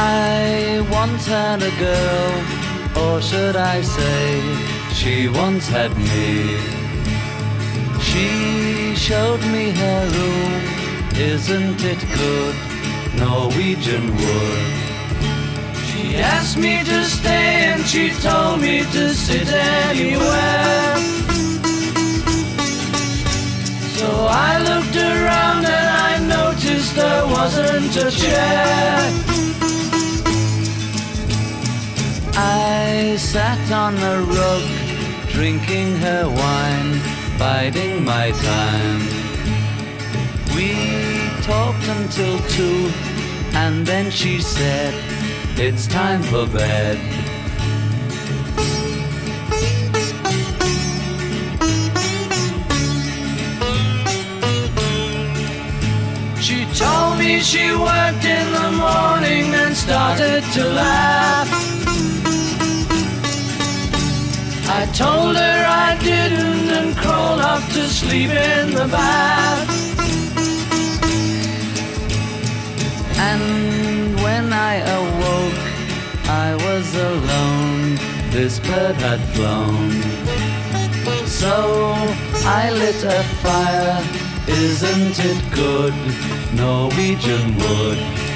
I once had a girl, or should I say, she once had me. She showed me her room, isn't it good, Norwegian wood. She asked me to stay and she told me to sit anywhere. So I looked around and I noticed there wasn't a chair. I sat on a rug, drinking her wine, biding my time. We talked until 2, and then she said, it's time for bed. She told me she worked in the morning and started to laugh. I told her I didn't and crawled off to sleep in the bath. And when I awoke, I was alone, this bird had flown. So I lit a fire, isn't it good, Norwegian wood.